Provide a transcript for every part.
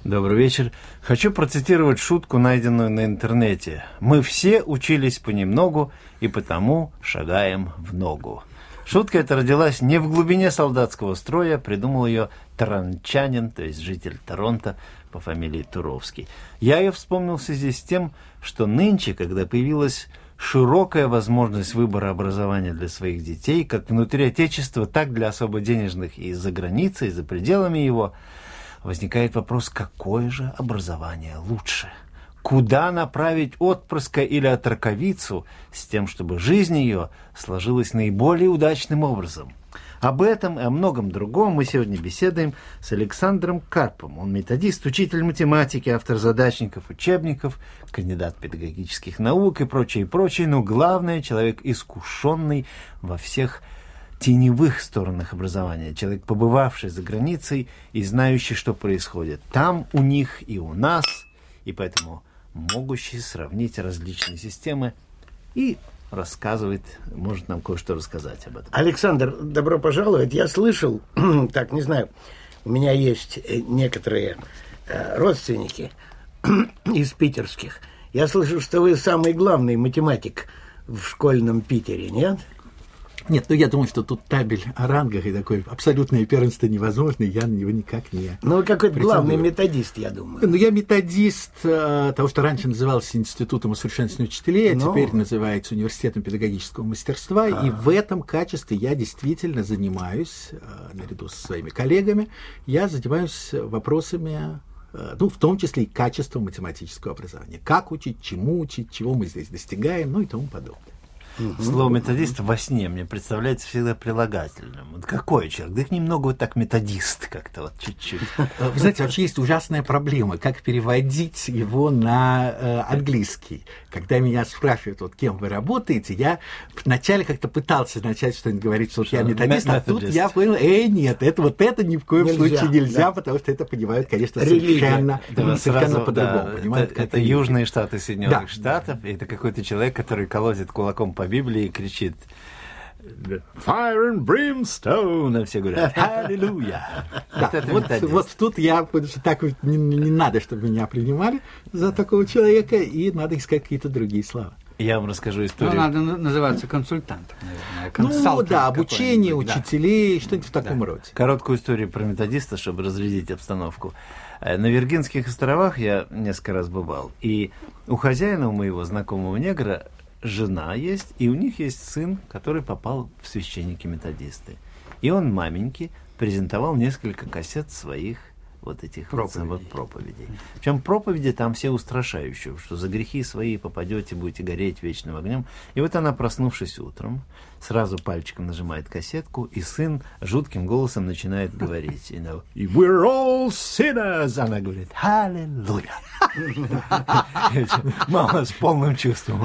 Добрый вечер. Хочу процитировать шутку, найденную на интернете. Мы все учились понемногу и потому шагаем в ногу. Шутка эта родилась не в глубине солдатского строя, придумал ее торончанин, то есть житель Торонто по фамилии Туровский. Я ее вспомнил в связи с тем, что нынче, когда появилась широкая возможность выбора образования для своих детей, как внутри Отечества, так для особо денежных и за границей, и за пределами его, возникает вопрос, какое же образование лучше? Куда направить отпрыска или отроковицу с тем, чтобы жизнь ее сложилась наиболее удачным образом? Об этом и о многом другом мы сегодня беседуем с Александром Карпом. Он методист, учитель математики, автор задачников, учебников, кандидат педагогических наук и прочее, но главное, человек искушенный во всех теневых сторонах образования, человек, побывавший за границей и знающий, что происходит там у них и у нас, и поэтому могущий сравнить различные системы и рассказывает, может нам кое-что рассказать об этом. Александр, добро пожаловать. Я слышал, так, не знаю, у меня есть некоторые родственники из питерских. Я слышал, что вы самый главный математик в школьном Питере, нет? Нет, я думаю, что тут табель о рангах и такое абсолютное первенство невозможно, я на него никак не... Ну, вы какой-то главный методист, я думаю. Я методист того, что раньше назывался Институтом усовершенствования учителей, а теперь называется Университетом педагогического мастерства, и в этом качестве я действительно занимаюсь, наряду со своими коллегами, я занимаюсь вопросами, в том числе и качеством математического образования. Как учить, чему учить, чего мы здесь достигаем, и тому подобное. Слово методист во сне мне представляется всегда прилагательным. Вот какой человек? Да их немного вот так методист как-то, вот чуть-чуть. Вы знаете, вообще есть ужасная проблема, как переводить его на английский. Когда меня спрашивают, кем вы работаете, я вначале как-то пытался начать что-нибудь говорить, что я методист, а тут я понял, нет, это ни в коем случае нельзя, потому что это понимают, конечно, совершенно по-другому. Это Южные Штаты Соединенных Штатов, и это какой-то человек, который колотит кулаком по Библии кричит «Fire and brimstone!», а все говорят «Аллилуйя!». Вот тут я, так не надо, чтобы меня принимали за такого человека, и надо искать какие-то другие слова. Я вам расскажу историю. Надо называться консультантом, наверное. Обучение учителей, что-нибудь в таком роде. Короткую историю про методиста, чтобы разрядить обстановку. На Виргинских островах я несколько раз бывал, и у хозяина, у моего знакомого негра, жена есть, и у них есть сын, который попал в священники-методисты. И он маменьке презентовал несколько кассет своих этих проповедей. Причем проповеди там все устрашающие, что за грехи свои попадете, будете гореть вечным огнем. И вот она, проснувшись утром, сразу пальчиком нажимает кассетку, и сын жутким голосом начинает говорить. We're all sinners! Она говорит, «Аллилуйя!» Мама с полным чувством.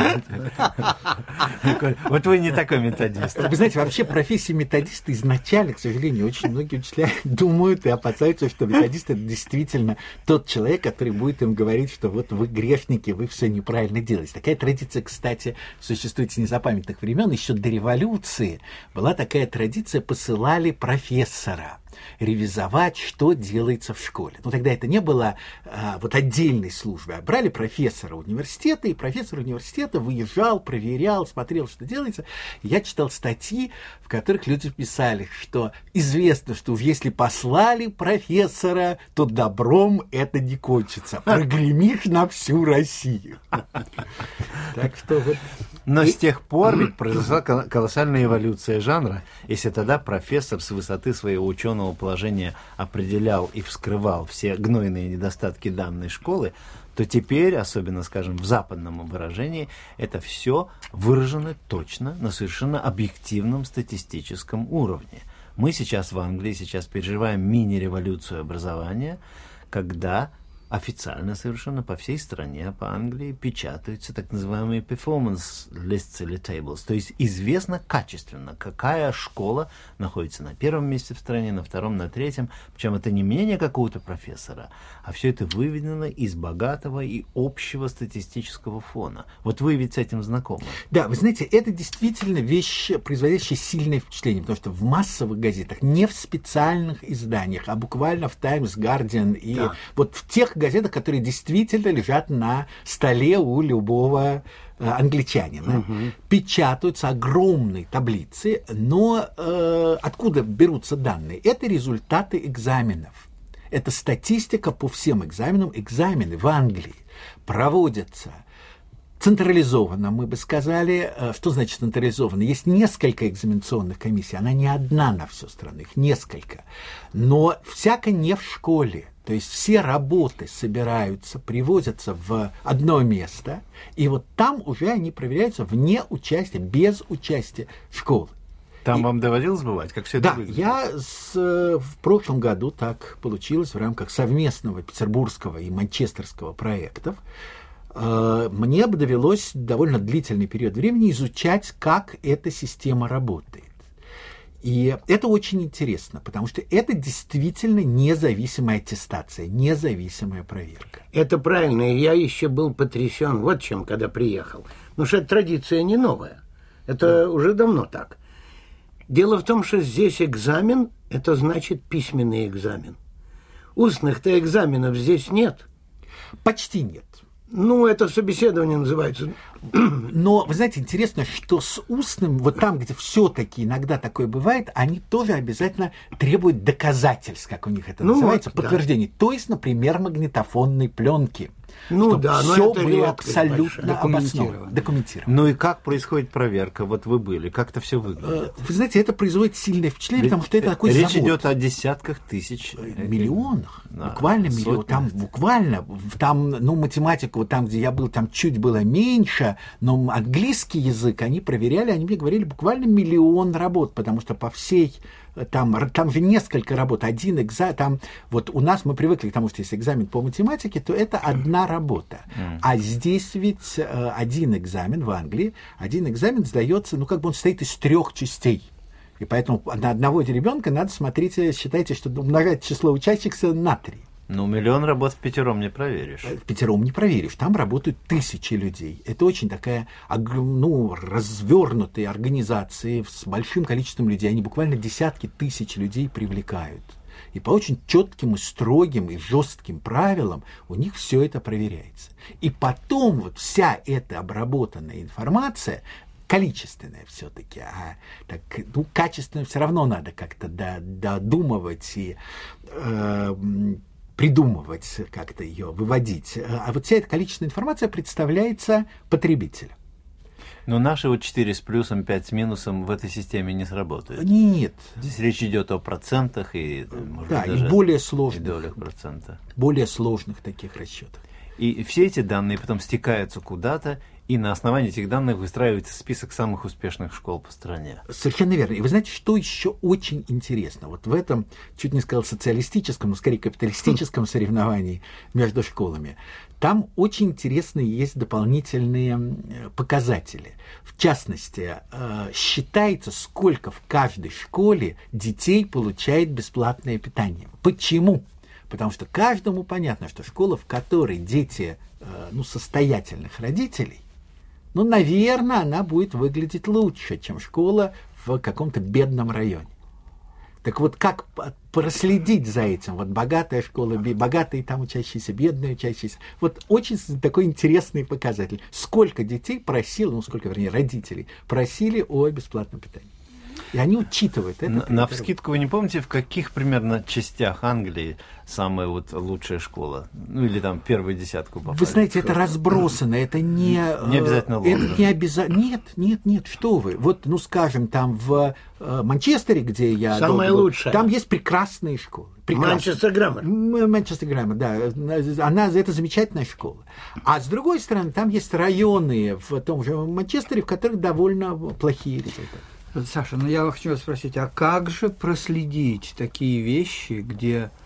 Вот вы не такой методист. Вы знаете, вообще профессия методиста изначально, к сожалению, очень многие учителя думают и опасаются, что методист — это действительно тот человек, который будет им говорить, что вы грешники, вы все неправильно делаете. Такая традиция, кстати, существует с незапамятных времен. Еще до революции была такая традиция: посылали профессора ревизовать, что делается в школе. Тогда это не было отдельной службы, а брали профессора университета, и профессор университета выезжал, проверял, смотрел, что делается. Я читал статьи, в которых люди писали, что известно, что если послали профессора, то добром это не кончится. Прогремишь на всю Россию. Так что Но с тех пор ведь произошла колоссальная эволюция жанра. Если тогда профессор с высоты своего ученого положения определял и вскрывал все гнойные недостатки данной школы, то теперь, особенно, скажем, в западном выражении, это все выражено точно на совершенно объективном статистическом уровне. Мы сейчас в Англии переживаем мини-революцию образования, когда официально совершенно по всей стране, по Англии, печатаются так называемые performance lists или tables. То есть известно качественно, какая школа находится на первом месте в стране, на втором, на третьем. Причем это не мнение какого-то профессора, а все это выведено из богатого и общего статистического фона. Вот вы ведь с этим знакомы. Да, вы знаете, это действительно вещь, производящая сильное впечатление, потому что в массовых газетах, не в специальных изданиях, а буквально в Times, Guardian и вот в тех газетах, которые действительно лежат на столе у любого англичанина, печатаются огромные таблицы, но откуда берутся данные? Это результаты экзаменов. Это статистика по всем экзаменам. Экзамены в Англии проводятся централизованно, мы бы сказали. Что значит централизованно? Есть несколько экзаменационных комиссий, она не одна на всю страну, их несколько. Но всяко не в школе. То есть все работы собираются, привозятся в одно место, и вот там уже они проверяются вне участия, без участия школы. Там вам доводилось бывать, как все это выглядит? Да, в прошлом году так получилось в рамках совместного петербургского и манчестерского проектов. Мне бы довелось довольно длительный период времени изучать, как эта система работает. И это очень интересно, потому что это действительно независимая аттестация, независимая проверка. Это правильно, и я еще был потрясен вот чем, когда приехал. Потому что эта традиция не новая, это уже давно так. Дело в том, что здесь экзамен, это значит письменный экзамен. Устных-то экзаменов здесь нет. Почти нет. Ну, это собеседование называется. Но, вы знаете, интересно, что с устным, вот там, где все-таки иногда такое бывает, они тоже обязательно требуют доказательств, как у них это называется, вот, подтверждений. Да. То есть, например, магнитофонной пленки. Ну да, но все это было абсолютно обосновано, документировано. Ну и как происходит проверка? Вот вы были, как это все выглядит? Вы знаете, это производит сильное впечатление, потому что это такой завод. Речь идет о десятках тысяч. Миллионах. Буквально миллион. Там буквально, там, ну, математику, там, где я был, там чуть было меньше, но английский язык они проверяли, они мне говорили, буквально 1 миллион работ, потому что по всей... Там же несколько работ, один экзамен, там, вот у нас мы привыкли к тому, что если экзамен по математике, то это одна работа. А здесь ведь один экзамен в Англии, один экзамен сдается, ну, как бы он состоит из 3 частей. И поэтому на одного ребенка надо, смотрите, считайте, что умножать число учащихся на 3. Ну, 1 миллион работ в 5 не проверишь. В 5 не проверишь. Там работают тысячи людей. Это очень такая, ну, развернутые организации с большим количеством людей. Они буквально десятки тысяч людей привлекают. И по очень четким и строгим и жестким правилам у них все это проверяется. И потом вот вся эта обработанная информация, количественная все-таки, а так, ну, качественную все равно надо как-то додумывать и придумывать, как-то ее выводить. А вот вся эта количественная информация представляется потребителю. Но наши вот 4 с плюсом, 5 с минусом в этой системе не сработают. Нет. Здесь речь идет о процентах и, может да, быть, даже и более сложных, долях процента. Более сложных таких расчетов. И все эти данные потом стекаются куда-то, и на основании этих данных выстраивается список самых успешных школ по стране. Совершенно верно. И вы знаете, что еще очень интересно? Вот в этом, чуть не сказал социалистическом, но скорее капиталистическом соревновании между школами, там очень интересные есть дополнительные показатели. В частности, считается, сколько в каждой школе детей получает бесплатное питание. Почему? Потому что каждому понятно, что школа, в которой дети состоятельных родителей, ну, наверное, она будет выглядеть лучше, чем школа в каком-то бедном районе. Так вот, как проследить за этим? Вот богатая школа, богатые там учащиеся, бедные учащиеся. Вот очень такой интересный показатель. Сколько детей просило, родителей просили о бесплатном питании. И они учитывают это. Навскидку вы не помните, в каких примерно частях Англии самая вот лучшая школа? Ну, или там первую десятку попали? Вы знаете, это разбросано, это не обязательно Лондон. Это не обязательно. Нет, что вы. Вот, ну, скажем, там в Манчестере, где я самая лучшая. Там есть прекрасные школы. Манчестер Граммар. Манчестер Граммар, да. Это замечательная школа. А с другой стороны, там есть районы в том же Манчестере, в которых довольно плохие результаты. Саша, я хочу вас спросить, а как же проследить такие вещи, где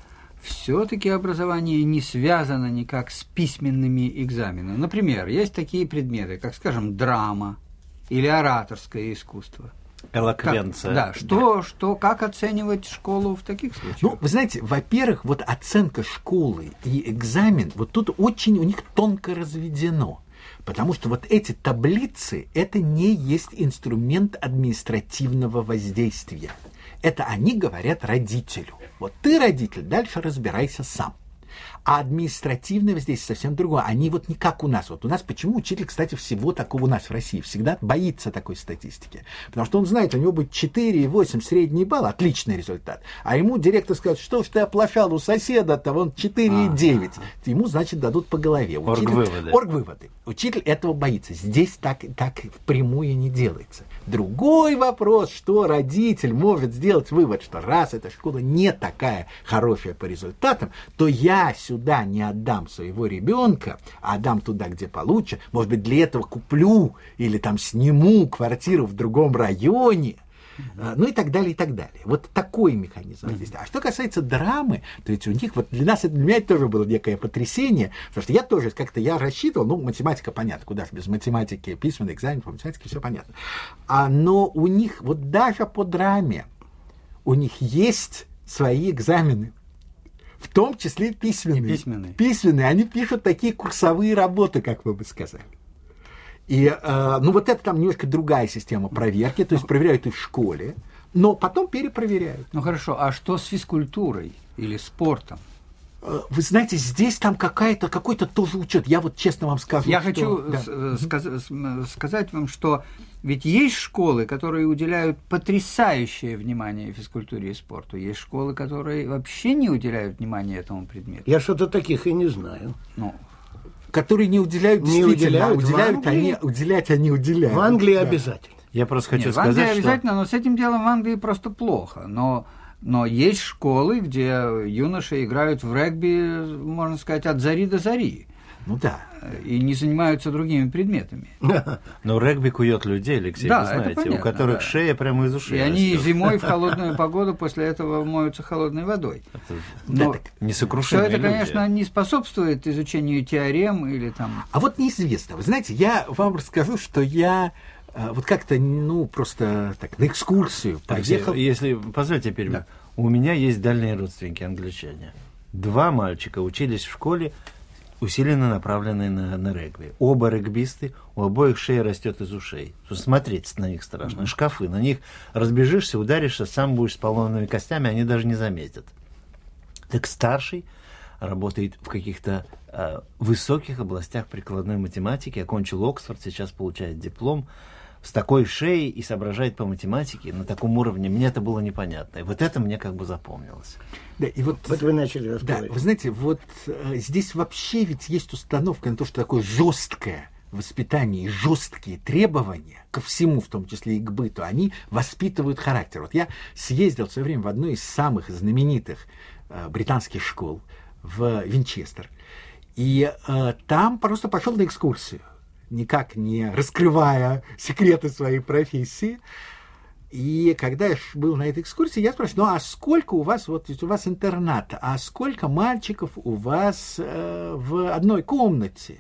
все-таки образование не связано никак с письменными экзаменами. Например, есть такие предметы, как, скажем, драма или ораторское искусство. Элоквенция. Как оценивать школу в таких случаях? Ну, вы знаете, во-первых, вот оценка школы и экзамен, вот тут очень у них тонко разведено. Потому что вот эти таблицы, это не есть инструмент административного воздействия. Это они говорят родителю. Вот ты, родитель, дальше разбирайся сам. А административное воздействие совсем другое. Они вот не как у нас. Вот у нас почему учитель, кстати, всего такого у нас в России всегда боится такой статистики? Потому что он знает, у него будет 4,8 средний балл, отличный результат. А ему директор скажет, что ж ты оплошал у соседа-то, вон 4,9. Ему, значит, дадут по голове. Оргвыводы. Учитель этого боится. Здесь так впрямую не делается. Другой вопрос, что родитель может сделать вывод, что раз эта школа не такая хорошая по результатам, то я сюда не отдам своего ребенка, а отдам туда, где получше. Может быть, для этого куплю или там сниму квартиру в другом районе. Ну и так далее, и так далее. Вот такой механизм воздействия. А что касается драмы, то ведь у них, вот для меня это тоже было некое потрясение, потому что я тоже как-то рассчитывал, математика понятно, куда же без математики, письменный экзамен по математике, все понятно. Но у них, вот даже по драме, у них есть свои экзамены. В том числе письменные. Письменные. Они пишут такие курсовые работы, как вы бы сказали. И, вот это там немножко другая система проверки, то есть проверяют и в школе, но потом перепроверяют. Ну хорошо, а что с физкультурой или спортом? Вы знаете, здесь там какой-то тоже учет. Я вот честно вам скажу, Я хочу сказать вам, что ведь есть школы, которые уделяют потрясающее внимание физкультуре и спорту. Есть школы, которые вообще не уделяют внимания этому предмету. Я что-то таких и не знаю. Которые не уделяют, уделять они уделяют. В Англии обязательно. Я просто хочу сказать, в Англии обязательно, но с этим делом в Англии просто плохо. Но есть школы, где юноши играют в регби, можно сказать, от зари до зари. Ну да. И не занимаются другими предметами. Но регби кует людей, Алексей, вы знаете, понятно, у которых шея прямо из ушей. И они зимой в холодную погоду после этого моются холодной водой. Но несокрушимые все это, конечно, не способствует изучению теорем или там... А вот неизвестно. Вы знаете, я вам расскажу, что я вот как-то, просто так, на экскурсию поехал. Если позвольте теперь, у меня есть дальние родственники англичане. 2 мальчика учились в школе, усиленно направленные на регби. Оба регбисты, у обоих шея растет из ушей. Смотреть на них страшно. Шкафы, на них разбежишься, ударишься, сам будешь с поломанными костями, они даже не заметят. Так старший работает в каких-то высоких областях прикладной математики, окончил Оксфорд, сейчас получает диплом, с такой шеей и соображает по математике на таком уровне. Мне это было непонятно. И вот это мне как бы запомнилось. Да, и вот вы начали рассказывать. Да, вы знаете, вот здесь вообще ведь есть установка на то, что такое жесткое воспитание и жесткие требования ко всему, в том числе и к быту, они воспитывают характер. Вот я съездил в свое время в одну из самых знаменитых британских школ в Винчестер. И там просто пошел на экскурсию, никак не раскрывая секреты своей профессии. И когда я был на этой экскурсии, я спрашиваю, а сколько у вас, вот у вас интернат, а сколько мальчиков у вас в одной комнате?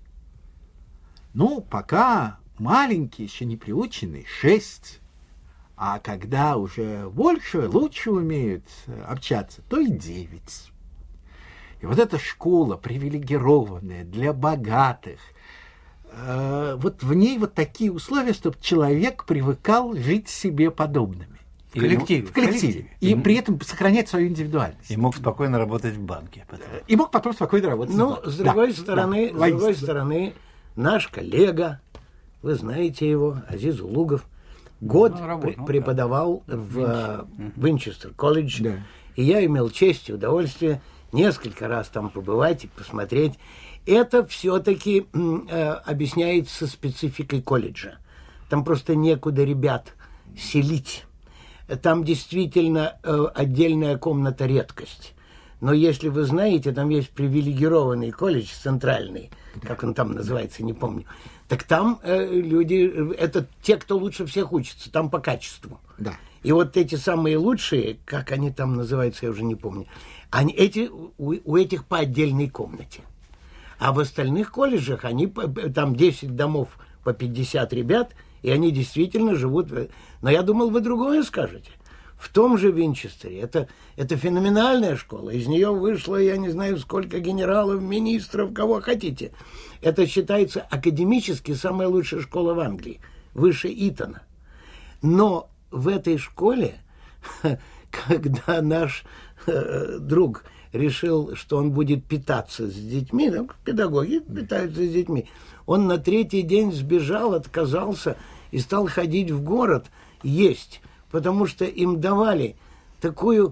Пока маленькие, еще не приученные, 6. А когда уже больше, лучше умеют общаться, то и 9. И вот эта школа привилегированная для богатых, вот в ней вот такие условия, чтобы человек привыкал жить себе подобными. В коллективе. И при этом сохранять свою индивидуальность. И мог спокойно работать в банке. И мог потом спокойно работать в банке. С другой стороны, наш коллега, вы знаете его, Азиз Улугов, год преподавал в Винчестер колледж. Да. И я имел честь и удовольствие несколько раз там побывать и посмотреть. Это все-таки объясняется спецификой колледжа. Там просто некуда ребят селить. Там действительно отдельная комната редкость. Но если вы знаете, там есть привилегированный колледж центральный, как он там называется, не помню. Так там люди, это те, кто лучше всех учится, там по качеству. Да. И вот эти самые лучшие, как они там называются, я уже не помню, у этих по отдельной комнате. А в остальных колледжах там 10 домов по 50 ребят, и они действительно живут. Но я думал, вы другое скажете. В том же Винчестере. Это феноменальная школа. Из нее вышло, я не знаю, сколько генералов, министров, кого хотите. Это считается академически самая лучшая школа в Англии. Выше Итона. Но в этой школе, когда наш друг решил, что он будет питаться с детьми, педагоги питаются с детьми, он на 3-й день сбежал, отказался и стал ходить в город есть. Потому что им давали такую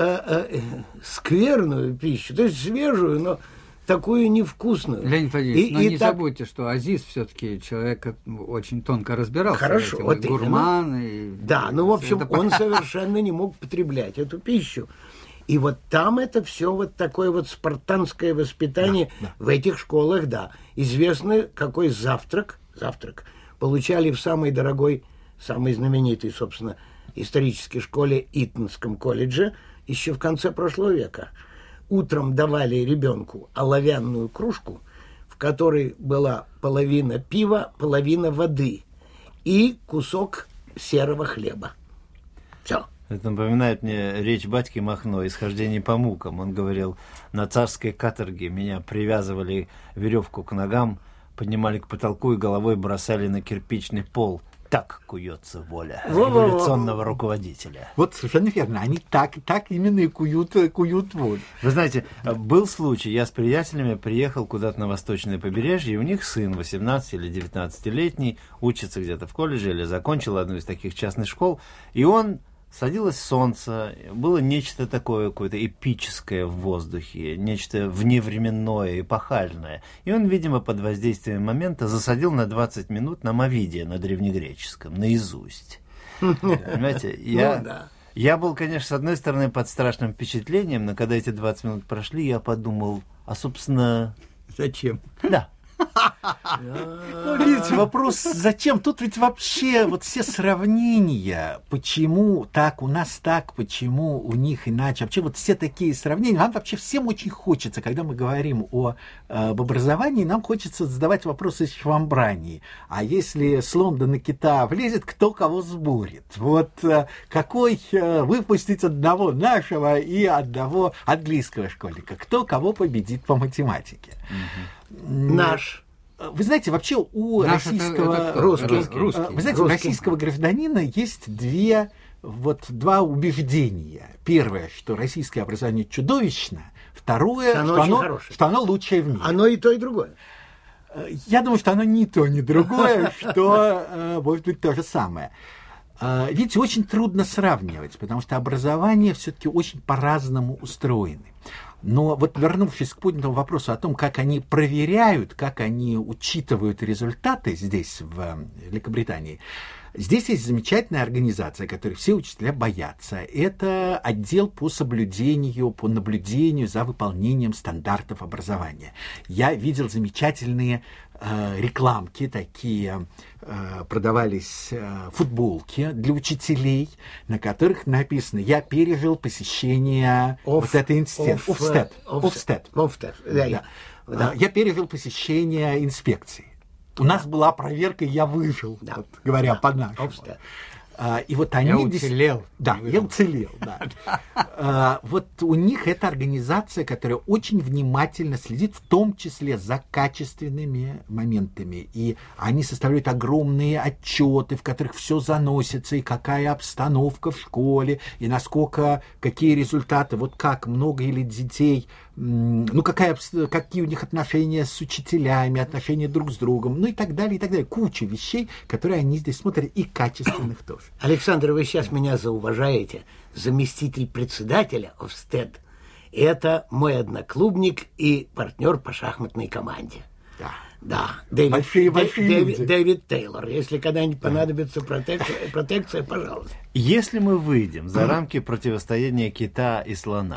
скверную пищу, то есть свежую, но такую невкусную. Леонид Владимирович, но не забудьте, что Азиз все-таки человек очень тонко разбирался. Хорошо, в этом, гурман. Да, ну, в общем, он совершенно не мог потреблять эту пищу. И вот там это все вот такое вот спартанское воспитание в этих школах, да. Известно, какой завтрак получали в самой дорогой, самой знаменитой, собственно, исторической школе Итонском колледже еще в конце прошлого века. Утром давали ребенку оловянную кружку, в которой была половина пива, половина воды и кусок серого хлеба. Все. Это напоминает мне речь батьки Махно «Исхождение по мукам». Он говорил: на царской каторге меня привязывали веревку к ногам, поднимали к потолку и головой бросали на кирпичный пол. Так куется воля революционного руководителя. Вот совершенно верно. Они так именно и куют волю. Вы знаете, был случай, я с приятелями приехал куда-то на восточное побережье, и у них сын 18 или 19-летний, учится где-то в колледже или закончил одну из таких частных школ, и он... Садилось солнце, было нечто такое, какое-то эпическое в воздухе, нечто вневременное, эпохальное. И он, видимо, под воздействием момента засадил на 20 минут нам Овидия на древнегреческом, наизусть. Понимаете, я был, конечно, с одной стороны под страшным впечатлением, но когда эти 20 минут прошли, я подумал, а, собственно... Зачем? Да. Ну, видите, вопрос, зачем? Тут ведь вообще вот все сравнения, почему так, у нас так, почему у них иначе, вообще вот все такие сравнения, нам вообще всем очень хочется, когда мы говорим об образовании, нам хочется задавать вопросы из швамбрании. А если слон да на кита влезет, кто кого сбурит? Вот какой выпустить одного нашего и одного английского школьника? Кто кого победит по математике? Наш. Вы знаете, вообще у российского... Русский. Вы знаете, у российского гражданина есть два убеждения. Первое, что российское образование чудовищно. Второе, что оно лучшее в мире. Оно и то, и другое. Я думаю, что оно ни то, ни другое, что может быть то же самое. Видите, очень трудно сравнивать, потому что образование все-таки очень по-разному устроено. Но вот вернувшись к поднятому вопросу о том, как они проверяют, как они учитывают результаты здесь, в Великобритании, здесь есть замечательная организация, которой все учителя боятся. Это отдел по наблюдению за выполнением стандартов образования. Я видел замечательные рекламки, такие продавались футболки для учителей, на которых написано: «Я пережил посещение вот этой институции». «Я пережил посещение инспекции». У нас была проверка, и я выжил, говоря по-нашему. И вот они... Я уцелел. Да, я уцелел, да. Вот у них это организация, которая очень внимательно следит, в том числе за качественными моментами. И они составляют огромные отчеты, в которых все заносится, и какая обстановка в школе, и какие результаты, вот как много или детей, какие у них отношения с учителями, отношения друг с другом, и так далее, и так далее. Куча вещей, которые они здесь смотрят, и качественных тоже. Александр, вы сейчас меня зауважаете. Заместитель председателя Ofsted – это мой одноклубник и партнер по шахматной команде. Да. Большие люди. Дэвид Тейлор. Если когда-нибудь понадобится протекция, пожалуйста. Если мы выйдем за рамки противостояния кита и слона,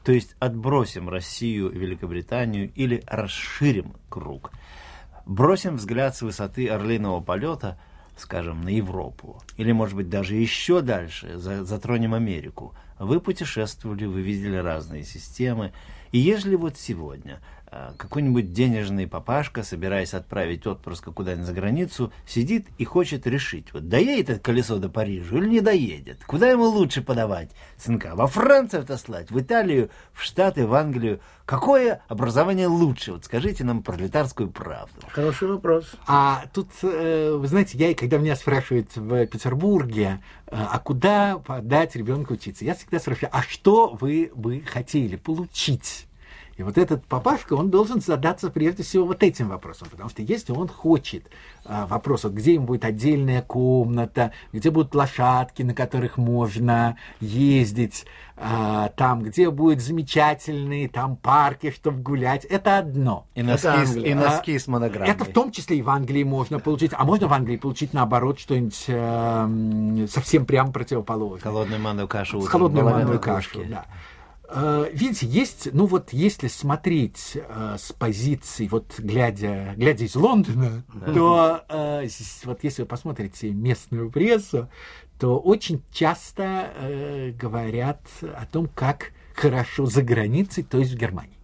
То есть отбросим Россию и Великобританию или расширим круг. Бросим взгляд с высоты орлиного полета, скажем, на Европу. Или, может быть, даже еще дальше, затронем Америку. Вы путешествовали, вы видели разные системы. И если вот сегодня какой-нибудь денежный папашка, собираясь отправить отпрыска куда-нибудь за границу, сидит и хочет решить, вот доедет это колесо до Парижа или не доедет, куда ему лучше подавать сынка, во Францию отослать, в Италию, в Штаты, в Англию, какое образование лучше? Вот скажите нам пролетарскую правду. Хороший вопрос. А тут, вы знаете, когда меня спрашивают в Петербурге, а куда подать ребенка учиться, я всегда спрашиваю, а что вы бы хотели получить? И вот этот папашка, он должен задаться прежде всего вот этим вопросом, потому что если он хочет вопрос, вот где им будет отдельная комната, где будут лошадки, на которых можно ездить, там, где будут замечательные там парки, чтобы гулять, это одно. И носки с монограммой. Это в том числе и в Англии можно получить, а можно в Англии получить наоборот что-нибудь совсем прямо противоположное. Холодную манную кашу. С холодной манной кашей, да. Видите, есть, ну вот если смотреть с позиции, вот глядя из Лондона, то вот если вы посмотрите местную прессу, то очень часто говорят о том, как хорошо за границей, то есть в Германии.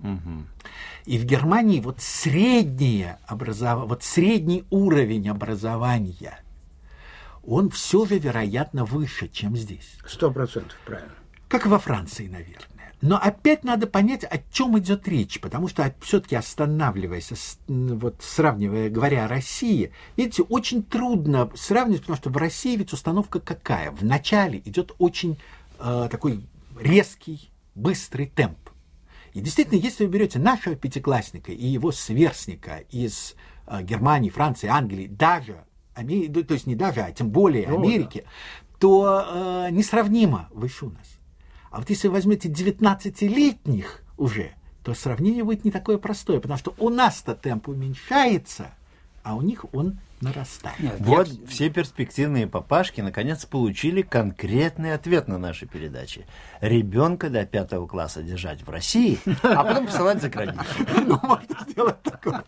И в Германии вот средний уровень образования, он все же, вероятно, выше, чем здесь. 100% правильно. Как и во Франции, наверное. Но опять надо понять, о чем идет речь, потому что все-таки останавливаясь, вот сравнивая, говоря о России, видите, очень трудно сравнивать, потому что в России ведь установка какая? Вначале идет очень такой резкий, быстрый темп. И действительно, если вы берете нашего пятиклассника и его сверстника из Германии, Франции, Англии, даже, то есть не даже, а тем более Америки, то несравнимо выше у нас. А вот если вы возьмете 19-летних уже, то сравнение будет не такое простое, потому что у нас-то темп уменьшается, а у них он нарастает. Нет, вот все перспективные папашки наконец получили конкретный ответ на наши передачи. Ребенка до 5 класса держать в России, а потом посылать за границу. Ну, можно сделать такое.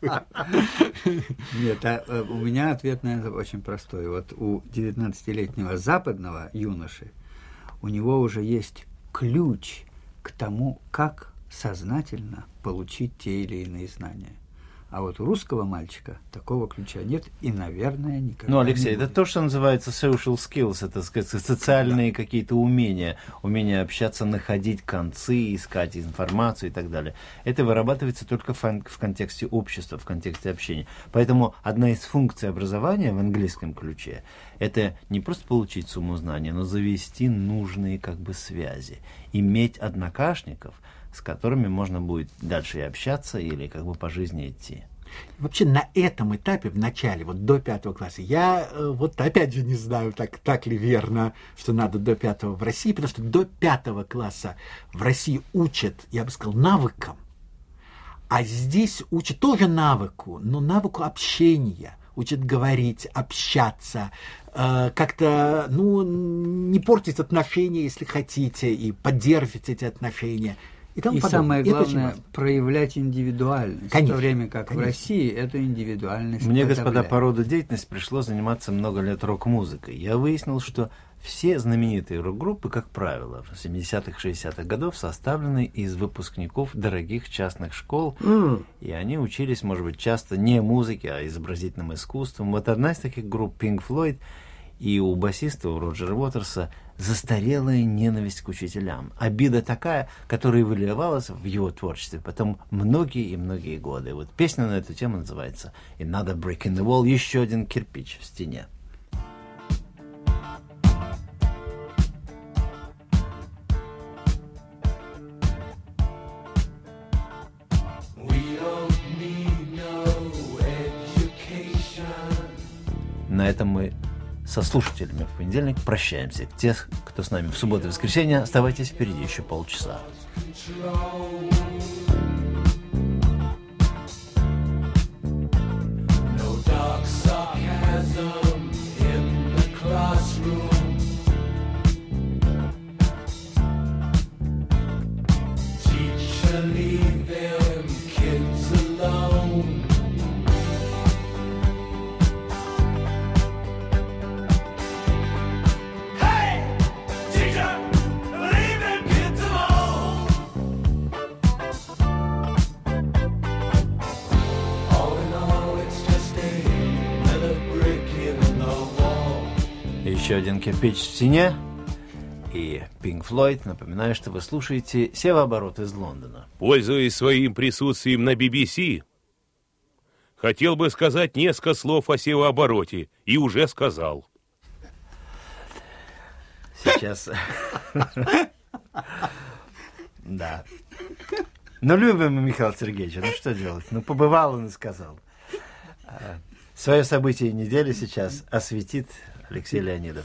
Нет, у меня ответ на это очень простой. Вот у 19-летнего западного юноши у него уже есть ключ к тому, как сознательно получить те или иные знания. А вот у русского мальчика такого ключа нет и, наверное, никогда Ну, Алексей, не будет. это то, что называется social skills, это, так сказать, социальные какие-то умения, умение общаться, находить концы, искать информацию и так далее. Это вырабатывается только в контексте общества, в контексте общения. Поэтому одна из функций образования в английском ключе – это не просто получить сумму знаний, но завести нужные как бы связи, иметь однокашников, с которыми можно будет дальше и общаться или как бы по жизни идти. Вообще на этом этапе, в начале, вот до 5 класса, я вот опять же не знаю, так ли верно, что надо до 5 в России, потому что до 5 класса в России учат, я бы сказал, навыкам, а здесь учат тоже навыку, но навыку общения, учат говорить, общаться, как-то, ну, не портить отношения, если хотите, и поддерживать эти отношения. И самое главное, проявлять индивидуальность. Конечно, в то время как конечно. в России эту индивидуальность Мне, подавляет. господа, по роду деятельности пришлось заниматься много лет рок-музыкой. Я выяснил, что все знаменитые рок-группы, как правило, в 70-х, 60-х годов составлены из выпускников дорогих частных школ, и они учились, может быть, часто не музыке, а изобразительным искусством. Вот одна из таких групп, Pink Floyd, и у басиста, у Роджера Уотерса, застарелая ненависть к учителям. Обида такая, которая выливалась в его творчестве потом многие и многие годы. Вот песня на эту тему называется «Another Brick in the Wall», еще один кирпич в стене. На этом мы со слушателями в понедельник прощаемся. Те, кто с нами в субботу и воскресенье, оставайтесь впереди еще полчаса. leave them kids alone. Hey, teacher, leave them kids alone. All in all, it's just another brick in the wall. Еще один кирпич в стене. И Pink Floyd. Напоминаю, что вы слушаете «Севооборот» из Лондона. Пользуясь своим присутствием на BBC, хотел бы сказать несколько слов о севообороте, и уже сказал. Сейчас. Да. Ну, любим мы Михаила Сергеевича. Ну, что делать? Ну, побывал он и сказал. Свое событие недели сейчас осветит Алексей Леонидов.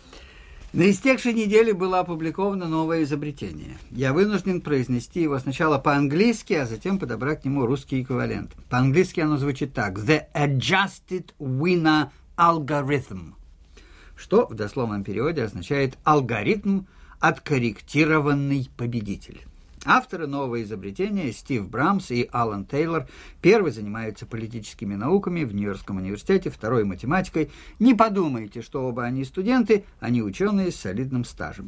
На истекшей неделе было опубликовано новое изобретение. Я вынужден произнести его сначала по-английски, а затем подобрать к нему русский эквивалент. По-английски оно звучит так: The Adjusted Winner Algorithm, что в дословном переводе означает «алгоритм откорректированный победитель». Авторы нового изобретения Стив Брамс и Алан Тейлор. Первый занимается политическими науками в Нью-Йоркском университете, второй математикой. Не подумайте, что оба они студенты, они ученые с солидным стажем.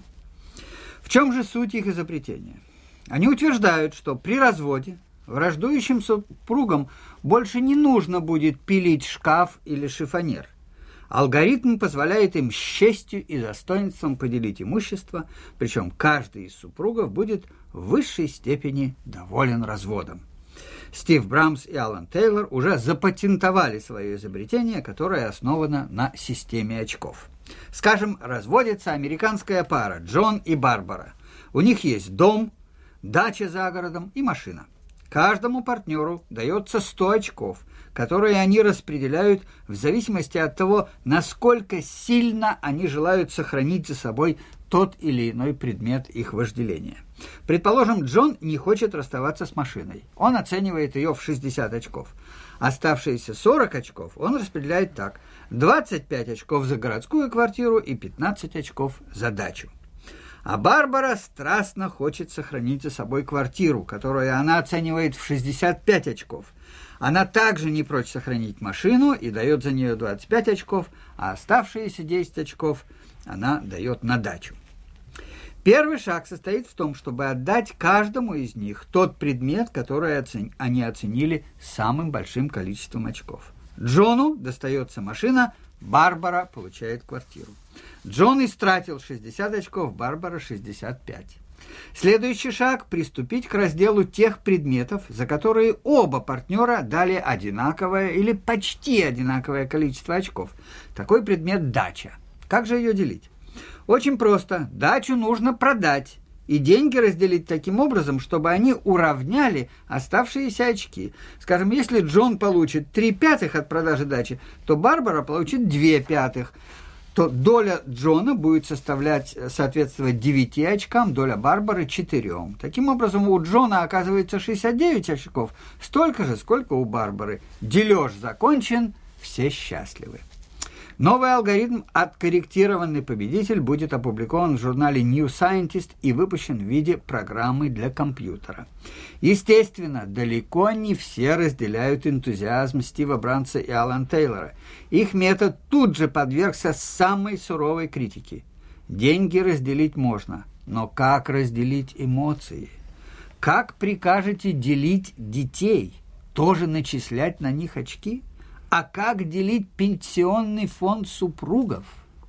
В чем же суть их изобретения? Они утверждают, что при разводе враждующим супругам больше не нужно будет пилить шкаф или шифоньер. Алгоритм позволяет им с честью и достоинством поделить имущество, причем каждый из супругов будет в высшей степени доволен разводом. Стив Брамс и Алан Тейлор уже запатентовали свое изобретение, которое основано на системе очков. Скажем, разводится американская пара Джон и Барбара. У них есть дом, дача за городом и машина. Каждому партнеру дается 100 очков, которые они распределяют в зависимости от того, насколько сильно они желают сохранить за собой тот или иной предмет их вожделения. Предположим, Джон не хочет расставаться с машиной. Он оценивает ее в 60 очков. Оставшиеся 40 очков он распределяет так: 25 очков за городскую квартиру и 15 очков за дачу. А Барбара страстно хочет сохранить за собой квартиру, которую она оценивает в 65 очков. Она также не прочь сохранить машину и дает за нее 25 очков, а оставшиеся 10 очков она дает на дачу. Первый шаг состоит в том, чтобы отдать каждому из них тот предмет, который они оценили самым большим количеством очков. Джону достается машина, Барбара получает квартиру. Джон истратил 60 очков, Барбара 65. Следующий шаг – приступить к разделу тех предметов, за которые оба партнера дали одинаковое или почти одинаковое количество очков. Такой предмет – дача. Как же ее делить? Очень просто. Дачу нужно продать и деньги разделить таким образом, чтобы они уравняли оставшиеся очки. Скажем, если Джон получит 3/5 от продажи дачи, то Барбара получит 2/5. То доля Джона будет соответствовать 9 очкам, доля Барбары 4. Таким образом, у Джона оказывается 69 очков, столько же, сколько у Барбары. Дележ закончен, все счастливы. Новый алгоритм «Откорректированный победитель» будет опубликован в журнале New Scientist и выпущен в виде программы для компьютера. Естественно, далеко не все разделяют энтузиазм Стива Брамса и Алана Тейлора. Их метод тут же подвергся самой суровой критике. Деньги разделить можно, но как разделить эмоции? Как прикажете делить детей? Тоже начислять на них очки? А как делить пенсионный фонд супругов?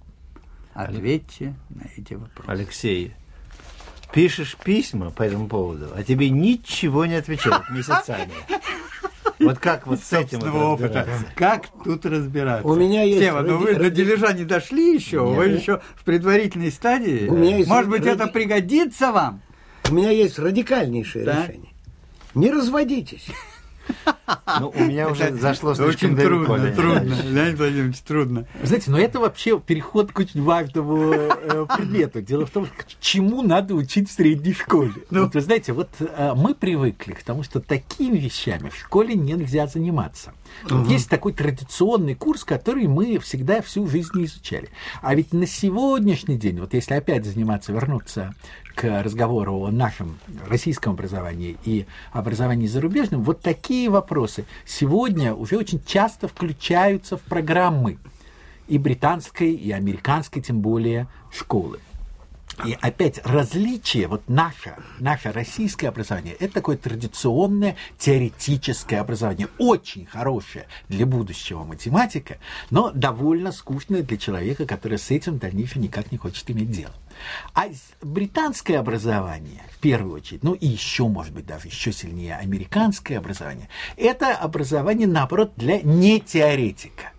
Ответьте на эти вопросы. Алексей, пишешь письма по этому поводу, а тебе ничего не отвечают месяцами. Вот как вот с этим вот разбираться? Как тут разбираться? У меня есть Сева, но вы до дележа не дошли еще? Нет. Вы еще в предварительной стадии? У меня есть Может быть, это пригодится вам? У меня есть радикальнейшее решение. Не разводитесь. Ну, у меня уже зашло слишком Очень далеко. трудно, Леонид Владимирович, трудно. Знаете, но это вообще переход к очень важному предмету. Дело в том, чему надо учить в средней школе. Вот вы знаете, вот мы привыкли к тому, что такими вещами в школе нельзя заниматься. Вот есть такой традиционный курс, который мы всегда всю жизнь изучали. А ведь на сегодняшний день, вот если опять вернуться к разговору о нашем российском образовании и образовании зарубежном, вот такие вопросы сегодня уже очень часто включаются в программы и британской, и американской, тем более, школы. И опять различие, вот наше российское образование, это такое традиционное теоретическое образование, очень хорошее для будущего математика, но довольно скучное для человека, который с этим в дальнейшем никак не хочет иметь дело. А британское образование, в первую очередь, ну и еще, может быть, даже еще сильнее американское образование, это образование, наоборот, для нетеоретика,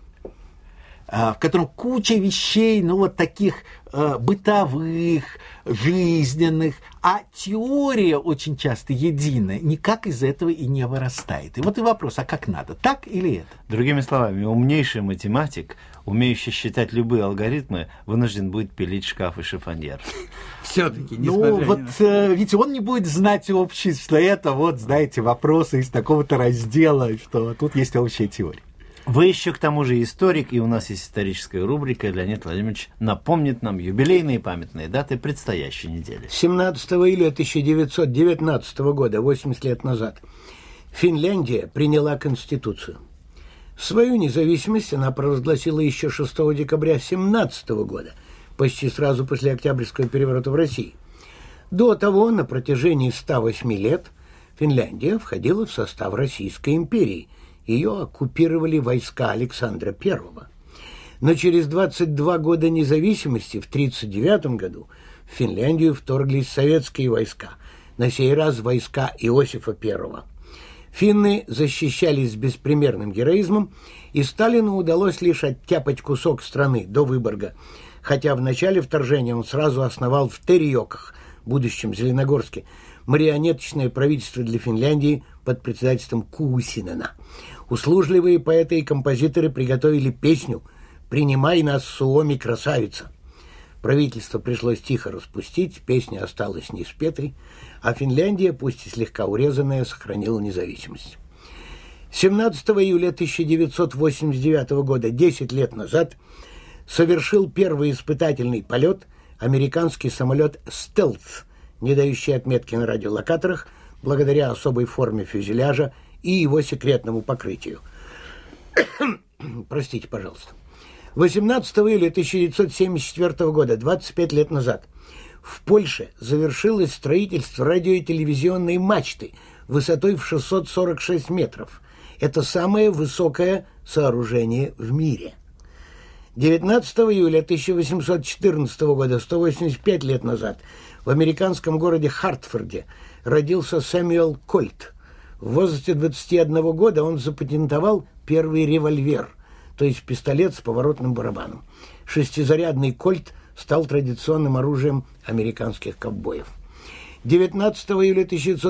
в котором куча вещей, ну, вот таких бытовых, жизненных, а теория очень часто единая, никак из этого и не вырастает. И вот и вопрос, а как надо, так или это? Другими словами, умнейший математик, умеющий считать любые алгоритмы, вынужден будет пилить шкаф и шифоньер. Все-таки, ну, вот ведь он не будет знать общее, что это, вот, знаете, вопросы из такого-то раздела, что тут есть общая теория. Вы еще к тому же историк, и у нас есть историческая рубрика. Леонид Владимирович напомнит нам юбилейные памятные даты предстоящей недели. 17 июля 1919 года, 80 лет назад, Финляндия приняла Конституцию. Свою независимость она провозгласила еще 6 декабря 1917 года, почти сразу после Октябрьского переворота в России. До того, на протяжении 108 лет, Финляндия входила в состав Российской империи. Ее оккупировали войска Александра I. Но через 22 года независимости, в 1939 году, в Финляндию вторглись советские войска, на сей раз войска Иосифа I. Финны защищались с беспримерным героизмом, и Сталину удалось лишь оттяпать кусок страны до Выборга, хотя в начале вторжения он сразу основал в Терьёках, будущем Зеленогорске, марионеточное правительство для Финляндии под председательством Куусинена. Услужливые поэты и композиторы приготовили песню «Принимай нас, Суоми, красавица». Правительство пришлось тихо распустить, песня осталась неспетой, а Финляндия, пусть и слегка урезанная, сохранила независимость. 17 июля 1989 года, 10 лет назад, совершил первый испытательный полет американский самолет «Стелс», не дающий отметки на радиолокаторах, благодаря особой форме фюзеляжа и его секретному покрытию. Простите, пожалуйста. 18 июля 1974 года, 25 лет назад, в Польше завершилось строительство радио- и телевизионной мачты высотой в 646 метров. Это самое высокое сооружение в мире. 19 июля 1814 года, 185 лет назад, в американском городе Хартфорде родился Сэмюэл Кольт. В возрасте 21 года он запатентовал первый револьвер, то есть пистолет с поворотным барабаном. Шестизарядный Кольт стал традиционным оружием американских ковбоев. 19 июля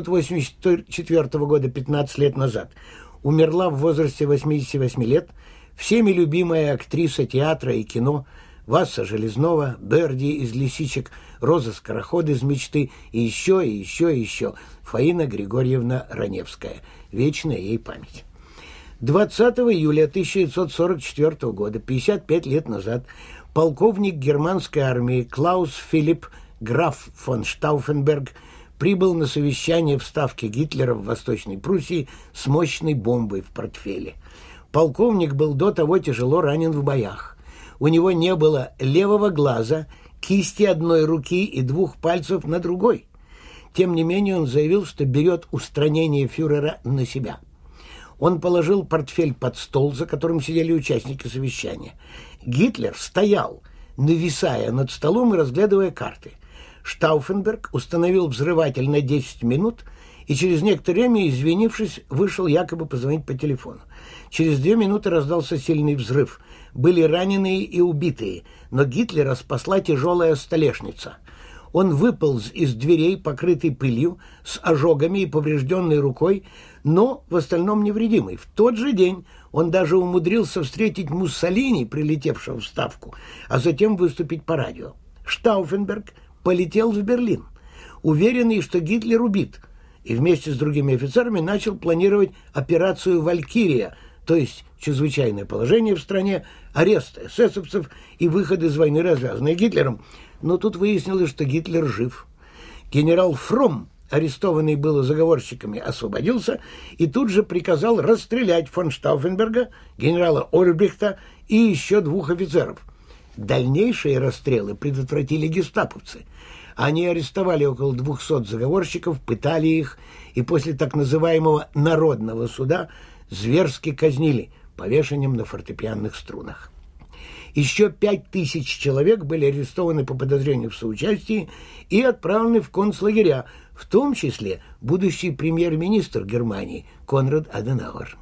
1984 года, 15 лет назад, умерла в возрасте 88 лет всеми любимая актриса театра и кино Васса Железнова, Берди из «Лисичек», Роза Скороход из «Мечты» и еще Фаина Григорьевна Раневская. Вечная ей память. 20 июля 1944 года, 55 лет назад, полковник германской армии Клаус Филипп граф фон Штауфенберг прибыл на совещание в ставке Гитлера в Восточной Пруссии с мощной бомбой в портфеле. Полковник был до того тяжело ранен в боях. У него не было левого глаза, кисти одной руки и 2 пальцев на другой. Тем не менее он заявил, что берет устранение фюрера на себя. Он положил портфель под стол, за которым сидели участники совещания. Гитлер стоял, нависая над столом и разглядывая карты. Штауфенберг установил взрыватель на 10 минут и через некоторое время, извинившись, вышел якобы позвонить по телефону. Через 2 минуты раздался сильный взрыв. Были раненые и убитые, но Гитлера спасла тяжелая столешница. Он выполз из дверей, покрытый пылью, с ожогами и поврежденной рукой, но в остальном невредимый. В тот же день он даже умудрился встретить Муссолини, прилетевшего в Ставку, а затем выступить по радио. Штауфенберг полетел в Берлин, уверенный, что Гитлер убит, и вместе с другими офицерами начал планировать операцию «Валькирия», то есть чрезвычайное положение в стране, арест эсэсовцев и выход из войны, развязанной Гитлером. Но тут выяснилось, что Гитлер жив. Генерал Фром, арестованный было заговорщиками, освободился и тут же приказал расстрелять фон Штауфенберга, генерала Ольбрихта и еще 2 офицеров. Дальнейшие расстрелы предотвратили гестаповцы. Они арестовали около 200 заговорщиков, пытали их и после так называемого «народного суда» зверски казнили повешением на фортепианных струнах. Еще 5000 человек были арестованы по подозрению в соучастии и отправлены в концлагеря, в том числе будущий премьер-министр Германии Конрад Аденауэр.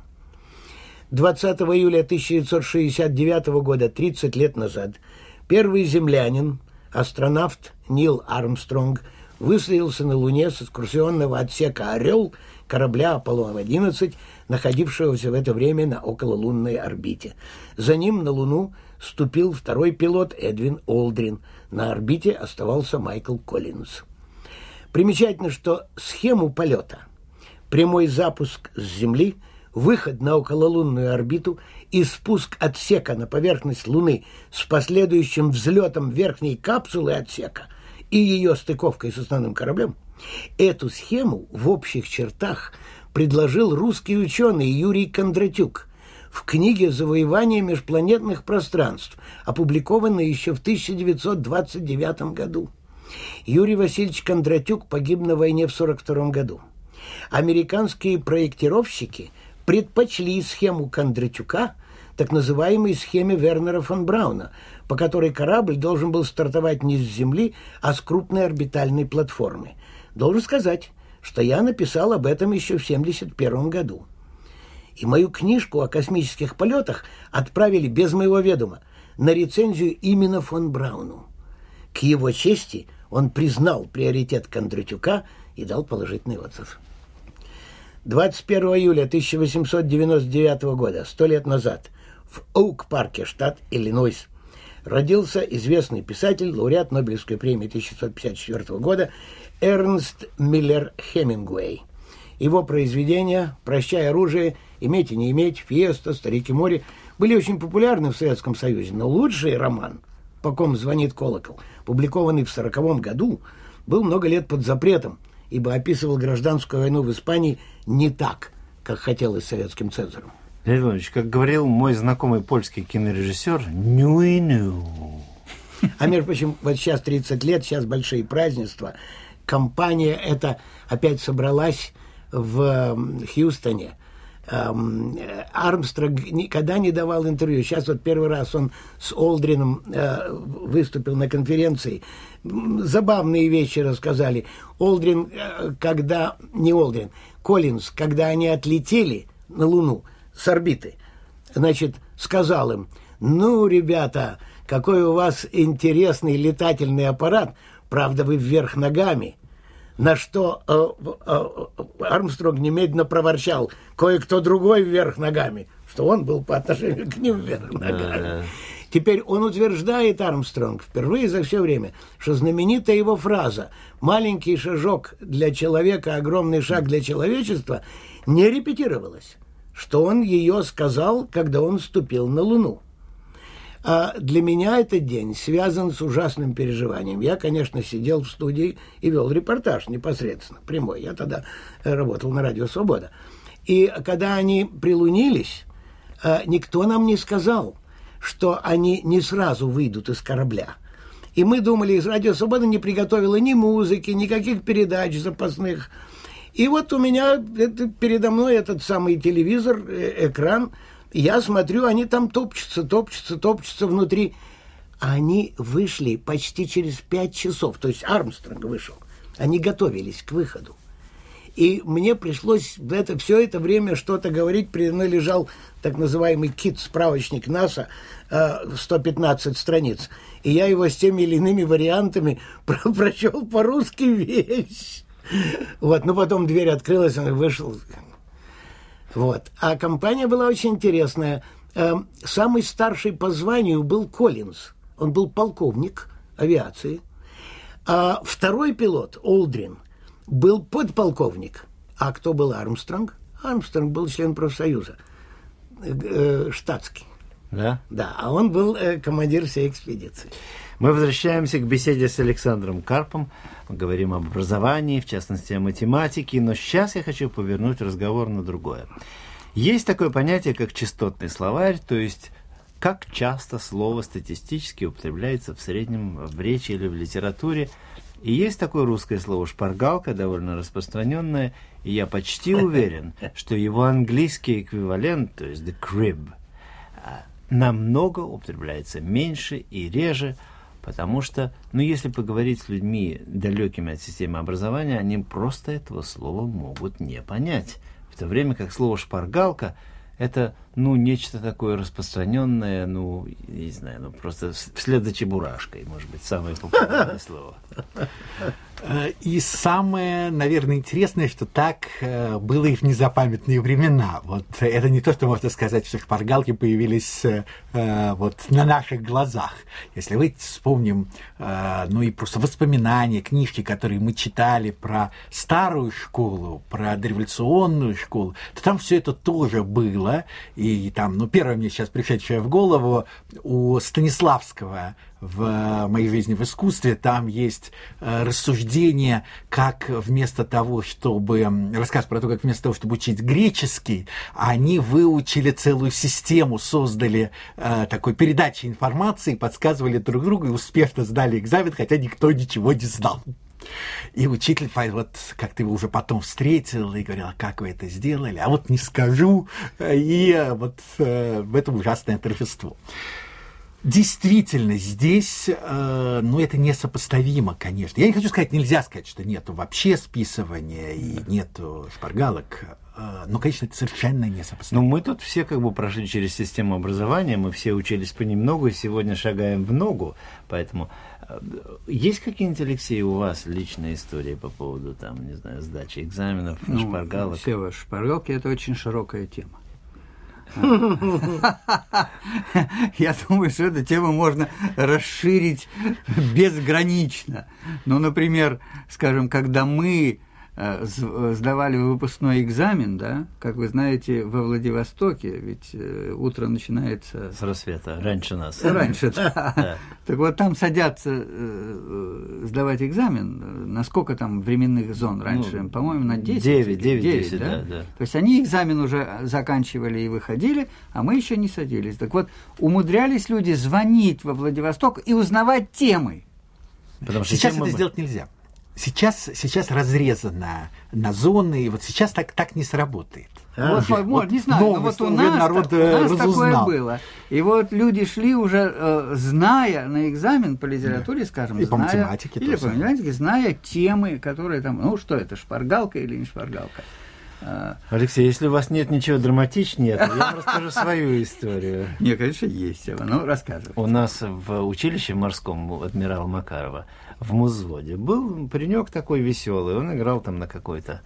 20 июля 1969 года, 30 лет назад, первый землянин, астронавт Нил Армстронг, высадился на Луне с экскурсионного отсека «Орел» корабля Аполлон-11, находившегося в это время на окололунной орбите. За ним на Луну ступил второй пилот Эдвин Олдрин. На орбите оставался Майкл Коллинз. Примечательно, что схему полета, прямой запуск с Земли, выход на окололунную орбиту и спуск отсека на поверхность Луны с последующим взлетом верхней капсулы отсека и ее стыковкой с основным кораблем, эту схему в общих чертах предложил русский ученый Юрий Кондратюк в книге «Завоевание межпланетных пространств», опубликованной еще в 1929 году. Юрий Васильевич Кондратюк погиб на войне в 1942 году. Американские проектировщики предпочли схему Кондратюка так называемой схеме Вернера фон Брауна, по которой корабль должен был стартовать не с Земли, а с крупной орбитальной платформы. Должен сказать, что я написал об этом еще в 1971 году. И мою книжку о космических полетах отправили без моего ведома на рецензию именно фон Брауну. К его чести он признал приоритет Кондратюка и дал положительный отзыв. 21 июля 1899 года, 100 лет назад, в Оук-парке, штат Иллинойс, родился известный писатель, лауреат Нобелевской премии 1954 года Эрнст Миллер Хемингуэй. Его произведения «Прощай оружие», «Иметь и не иметь», «Фиеста», «Старик и море» были очень популярны в Советском Союзе, но лучший роман «По ком звонит колокол», публикованный в 1940 году, был много лет под запретом, ибо описывал гражданскую войну в Испании не так, как хотелось советским цензорам. Леонид Иванович, как говорил мой знакомый польский кинорежиссер, ню-и-ню. А между прочим, вот сейчас 30 лет, сейчас большие празднества. Компания эта опять собралась в Хьюстоне. Армстронг никогда не давал интервью. Сейчас вот первый раз он с Олдрином выступил на конференции. Забавные вещи рассказали. Коллинз, когда они отлетели на Луну с орбиты, значит, сказал им: ну, ребята, какой у вас интересный летательный аппарат, правда, вы вверх ногами. На что Армстронг немедленно проворчал: кое-кто другой вверх ногами, что он был по отношению к ним вверх ногами. Теперь он утверждает, Армстронг, впервые за все время, что знаменитая его фраза «маленький шажок для человека, огромный шаг для человечества» не репетировалась, что он ее сказал, когда он ступил на Луну. А для меня этот день связан с ужасным переживанием. Я, конечно, сидел в студии и вел репортаж непосредственно, прямой. Я тогда работал на радио «Свобода». И когда они прилунились, никто нам не сказал, что они не сразу выйдут из корабля. И мы думали, из радио «Свобода» не приготовила ни музыки, никаких передач запасных. И вот у меня передо мной этот самый телевизор, экран. Я смотрю, они там топчутся внутри. Они вышли почти через 5 часов. То есть Армстронг вышел. Они готовились к выходу. И мне пришлось все это время что-то говорить. Передо мной лежал так называемый КИТ-справочник НАСА, 115 страниц. И я его с теми или иными вариантами прочел по-русски весь. Вот, но потом дверь открылась, он вышел. Вот. А компания была очень интересная. Самый старший по званию был Коллинз. Он был полковник авиации. А второй пилот, Олдрин, был подполковник. А кто был Армстронг? Армстронг был член профсоюза. Штатский. Да? Да, а он был командир всей экспедиции. Мы возвращаемся к беседе с Александром Карпом. Мы говорим об образовании, в частности, о математике, но сейчас я хочу повернуть разговор на другое. Есть такое понятие, как частотный словарь, то есть как часто слово статистически употребляется в среднем в речи или в литературе. И есть такое русское слово «шпаргалка», довольно распространенное, и я почти уверен, что его английский эквивалент, то есть «the crib», намного употребляется меньше и реже, потому что, если поговорить с людьми, далекими от системы образования, они просто этого слова могут не понять. В то время как слово «шпаргалка» — это, нечто такое распространенное, не знаю, просто вслед за чебурашкой, может быть, самое популярное слово. И самое, наверное, интересное, что так было и в незапамятные времена. Вот это не то, что можно сказать, что шпаргалки появились на наших глазах. Если вы вспомним, и просто воспоминания, книжки, которые мы читали про старую школу, про дореволюционную школу, то там все это тоже было. И там, первое мне сейчас пришедшее в голову, у Станиславского в «Моей жизни в искусстве» там есть рассуждение, как вместо того, чтобы... Рассказ про то, как вместо того, чтобы учить греческий, они выучили целую систему, создали такой передачи информации, подсказывали друг другу и успешно сдали экзамен, хотя никто ничего не знал. И учитель, как-то его уже потом встретил и говорил: как вы это сделали? А вот не скажу. И в этом ужасное торжество. Действительно, здесь, это несопоставимо, конечно. Я не хочу сказать, нельзя сказать, что нету вообще списывания и нету шпаргалок. Но, конечно, это совершенно несопоставимо. Мы тут все прошли через систему образования, мы все учились понемногу и сегодня шагаем в ногу. Поэтому есть какие-нибудь, Алексей, у вас личные истории по поводу, сдачи экзаменов, шпаргалок? Сева, шпаргалки – это очень широкая тема. Я думаю, что эту тему можно расширить безгранично. Например, скажем, когда мы сдавали выпусной экзамен, да, как вы знаете, во Владивостоке, ведь утро начинается... С рассвета, раньше нас. Раньше, да. Так вот, там садятся сдавать экзамен, на сколько там временных зон раньше? По-моему, на 10. 9, да? То есть они экзамен уже заканчивали и выходили, а мы еще не садились. Так вот, умудрялись люди звонить во Владивосток и узнавать темы. Потому что сейчас это сделать нельзя. Сейчас разрезано на зоны, и сейчас так не сработает. Не знаю, но у нас такое было. И люди шли уже, зная на экзамен по литературе, скажем, и по математике, зная темы, которые там, что это, шпаргалка или не шпаргалка. Алексей, если у вас нет ничего драматичнее, то я вам расскажу свою историю. Нет, конечно, есть, Сева, рассказывай. У нас в училище морском адмирала Макарова в Музводе был паренек такой веселый, он играл там на какой-то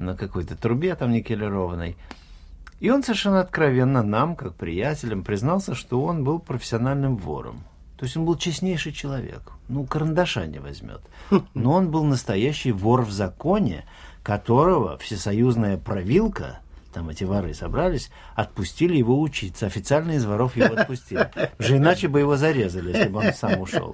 трубе там никелированной. И он совершенно откровенно нам, как приятелям, признался, что он был профессиональным вором. То есть он был честнейший человек. Карандаша не возьмет. Но он был настоящий вор в законе, которого всесоюзная правилка, там эти воры собрались, отпустили его учиться. Официально из воров его отпустили. Уже иначе бы его зарезали, если бы он сам ушел.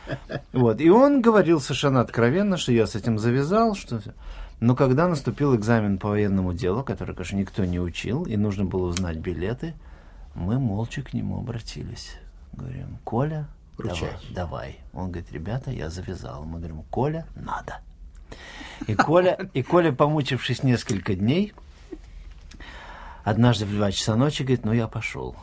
И он говорил совершенно откровенно, что я с этим завязал, что... Но когда наступил экзамен по военному делу, который, конечно, никто не учил, и нужно было узнать билеты, мы молча к нему обратились. Говорим: Коля, давай. Он говорит: ребята, я завязал. Мы говорим: Коля, надо. И Коля, помучившись несколько дней, однажды в 2 часа ночи говорит: я пошел.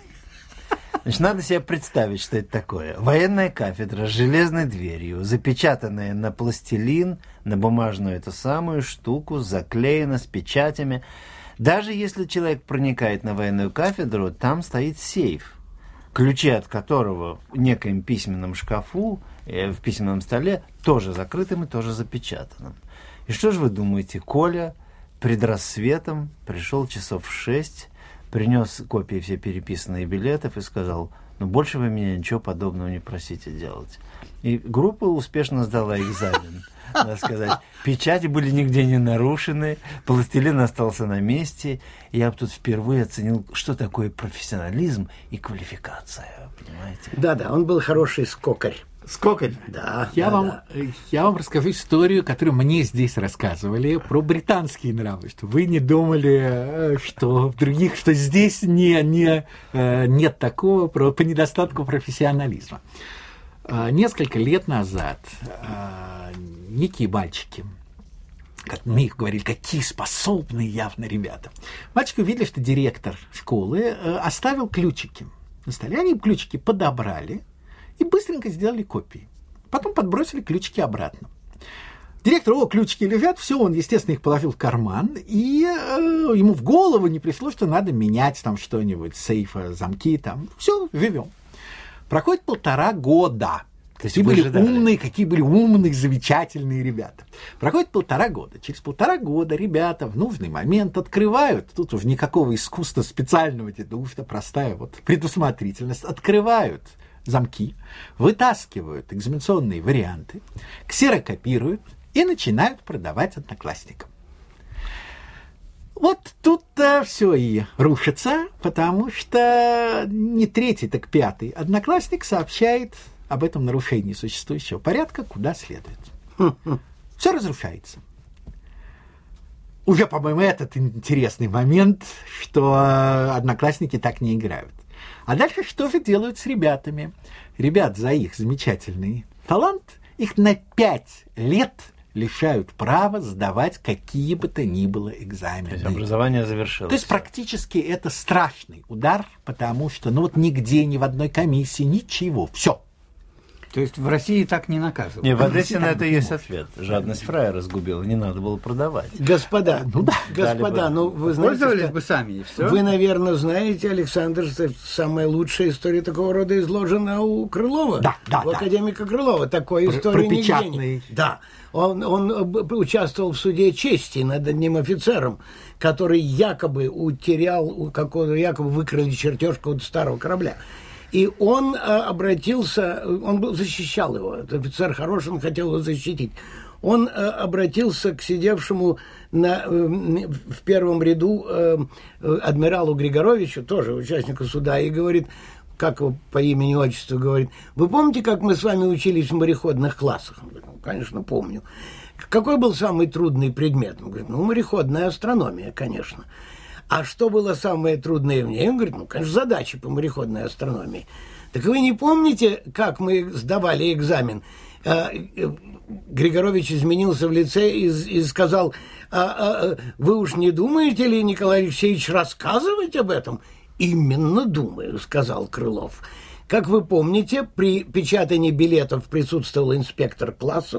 Значит, надо себе представить, что это такое. Военная кафедра с железной дверью, запечатанная на пластилин, на бумажную эту самую штуку, заклеена с печатями. Даже если человек проникает на военную кафедру, там стоит сейф, ключи от которого в некоем письменном шкафу, в письменном столе, тоже закрытым и тоже запечатанным. И что же вы думаете, Коля пред рассветом пришел часов в 6, принес копии все переписанные билетов и сказал: больше вы меня ничего подобного не просите делать. И группа успешно сдала экзамен. Надо сказать, печати были нигде не нарушены, пластилин остался на месте. И я тут впервые оценил, что такое профессионализм и квалификация, понимаете? Да, он был хороший скокарь. Сколько? Да, Я да. вам расскажу историю, которую мне здесь рассказывали, про британские нравы, что вы не думали, что в других, что здесь нет такого по недостатку профессионализма. Несколько лет назад некие мальчики, как мы их говорили, какие способные явно ребята, мальчики увидели, что директор школы оставил ключики на столе. Они ключики подобрали и быстренько сделали копии. Потом подбросили ключики обратно. Директор, ключики лежат, все, он, естественно, их положил в карман, и ему в голову не пришло, что надо менять там что-нибудь, сейфа, замки, там, все, живем. Проходит 1,5 года. Какие были умные, замечательные ребята. Проходит 1,5 года. Через 1,5 года ребята в нужный момент открывают, тут уже никакого искусства специального, потому что простая предусмотрительность, открывают замки, вытаскивают экзаменационные варианты, ксерокопируют и начинают продавать одноклассникам. Вот тут-то все и рушится, потому что не 3-й, так 5-й одноклассник сообщает об этом нарушении существующего порядка куда следует. Все разрушается. Уже, по-моему, этот интересный момент, что одноклассники так не играют. А дальше что же делают с ребятами? Ребят за их замечательный талант их на 5 лет лишают права сдавать какие бы то ни было экзамены. То есть образование завершилось. То есть практически это страшный удар, потому что нигде, ни в одной комиссии, ничего, все. То есть в России так не наказывают? Не, в Одессе на это есть ответ. Жадность фраера разгубила, не надо было продавать. Господа, вы знаете, Пользовались бы сами, и все. Вы, наверное, знаете, Александр, что самая лучшая история такого рода изложена у Крылова. У академика Крылова. Такой истории нигде нет. Да. Он участвовал в суде чести над одним офицером, который якобы якобы выкрали чертеж какого-то старого корабля. И он защищал его. Этот офицер хороший, он хотел его защитить. Он обратился к сидевшему в первом ряду адмиралу Григоровичу, тоже участнику суда, и говорит, как его по имени-отчеству говорит, вы помните, как мы с вами учились в мореходных классах? Он говорит, конечно, помню. Какой был самый трудный предмет? Он говорит, мореходная астрономия, конечно. А что было самое трудное в ней? Он говорит, конечно, задачи по мореходной астрономии. Так вы не помните, как мы сдавали экзамен? Григорович изменился в лице и сказал, вы уж не думаете ли, Николай Алексеевич, рассказывать об этом? Именно думаю, сказал Крылов. Как вы помните, при печатании билетов присутствовал инспектор классов,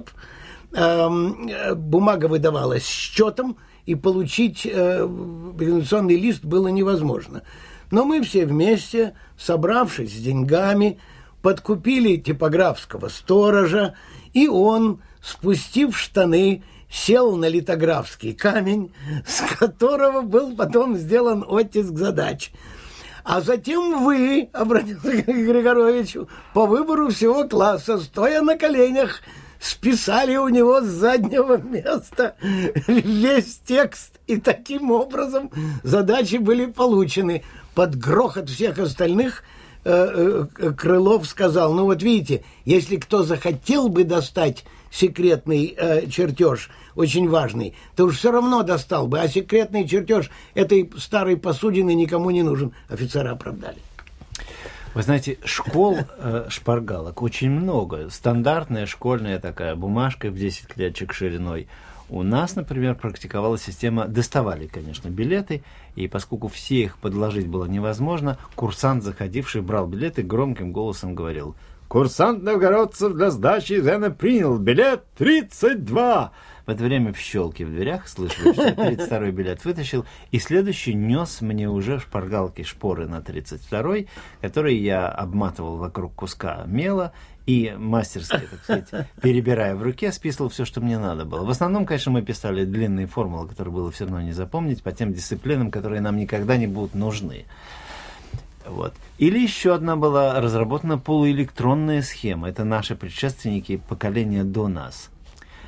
бумага выдавалась с счетом, и получить экзаменационный лист было невозможно. Но мы все вместе, собравшись с деньгами, подкупили типографского сторожа, и он, спустив штаны, сел на литографский камень, с которого был потом сделан оттиск задач. А затем вы, обратился к Григоровичу, по выбору всего класса, стоя на коленях, списали у него с заднего места весь текст, и таким образом задачи были получены. Под грохот всех остальных Крылов сказал, видите, если кто захотел бы достать секретный чертеж, очень важный, то уж все равно достал бы, а секретный чертеж этой старой посудины никому не нужен. Офицера оправдали. Вы знаете, школ шпаргалок очень много. Стандартная школьная такая бумажка в 10 клеточек шириной. У нас, например, практиковалась система, доставали, конечно, билеты, и поскольку все их подложить было невозможно, курсант, заходивший, брал билеты, громким голосом говорил: «Курсант новгородцев для сдачи экзамена принял билет 32!» В это время в щелке в дверях слышали, что 32-й билет вытащил, и следующий нес мне уже в шпаргалке шпоры на 32-й, которые я обматывал вокруг куска мела и мастерски, так сказать, перебирая в руке, списывал все, что мне надо было. В основном, конечно, мы писали длинные формулы, которые было все равно не запомнить, по тем дисциплинам, которые нам никогда не будут нужны. Вот. Или еще одна была разработана полуэлектронная схема. Это наши предшественники поколения до нас.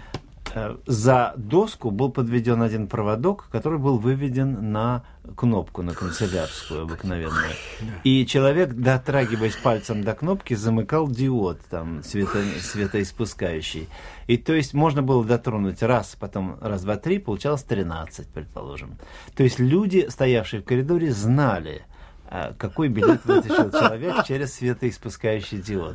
за доску был подведен один проводок, который был выведен на кнопку, на канцелярскую обыкновенную. И человек, дотрагиваясь пальцем до кнопки, замыкал диод там светоиспускающий. И то есть можно было дотронуть раз, потом раз, два, три, получалось 13, предположим. То есть люди, стоявшие в коридоре, знали, какой билет вытащил человек через светоиспускающий диод.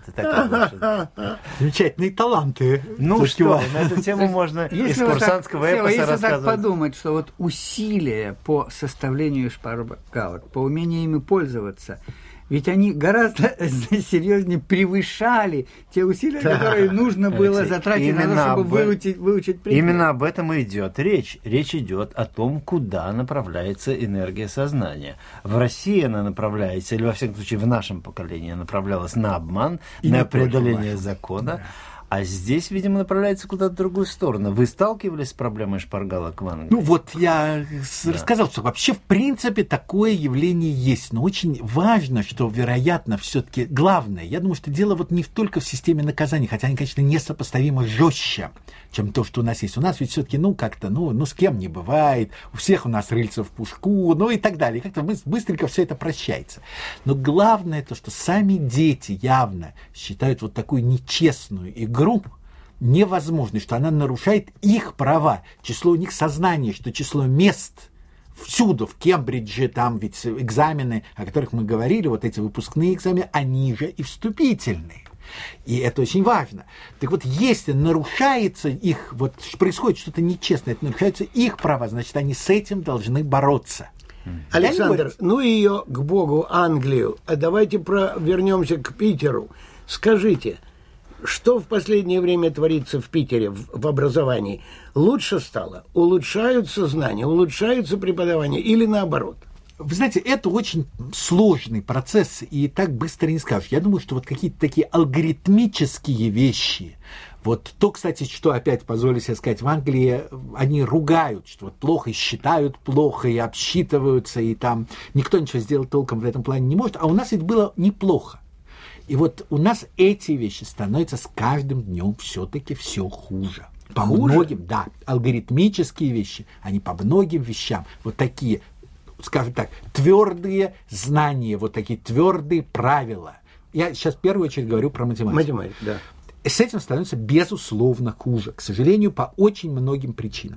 Замечательные таланты. Ну что, на эту тему можно из курсантского эпоса если рассказывать. так подумать, что вот усилия по составлению шпаргалок, по умению ими пользоваться, ведь они гораздо серьезнее превышали те усилия, которые нужно было затратить на то, чтобы выучить предмет. Именно об этом и идет речь. Речь идет о том, куда направляется энергия сознания. В России она направляется, или во всяком случае в нашем поколении направлялась на обман, и на преодоление закона. Да. А здесь, видимо, направляется куда-то в другую сторону. Вы сталкивались с проблемой шпаргалок в Англии? Ну вот я рассказал, что вообще в принципе такое явление есть. Но очень важно, что, вероятно, все-таки главное, я думаю, что дело вот не только в системе наказаний, хотя они, конечно, несопоставимо жестче, чем то, что у нас есть. У нас ведь все-таки, как-то, с кем не бывает, у всех у нас рыльца в пушку, и так далее. Как-то быстренько все это прощается. Но главное то, что сами дети явно считают вот такую нечестную игру невозможной, что она нарушает их права. Число у них сознания, что число мест всюду, в Кембридже, там ведь экзамены, о которых мы говорили, вот эти выпускные экзамены, они же и вступительные. И это очень важно. Так вот, если нарушается их, вот происходит что-то нечестное, это нарушаются их права, значит, они с этим должны бороться. Александр, ее к богу Англию, а давайте вернемся к Питеру. Скажите, что в последнее время творится в Питере в образовании? Лучше стало? Улучшаются знания, улучшаются преподавание или наоборот? Вы знаете, это очень сложный процесс, и так быстро не скажешь. Я думаю, что вот какие-то такие алгоритмические вещи, вот то, кстати, что опять позволю себе сказать, в Англии они ругают, что вот плохо и считают, плохо и обсчитываются, и там никто ничего сделать толком в этом плане не может, а у нас это было неплохо. И вот у нас эти вещи становятся с каждым днем все-таки все хуже. По многим, да, алгоритмические вещи, они по многим вещам, вот такие, скажем так, твердые знания, вот такие твердые правила. Я сейчас в первую очередь говорю про математику. Математика, да. С этим становится безусловно хуже, к сожалению, по очень многим причинам.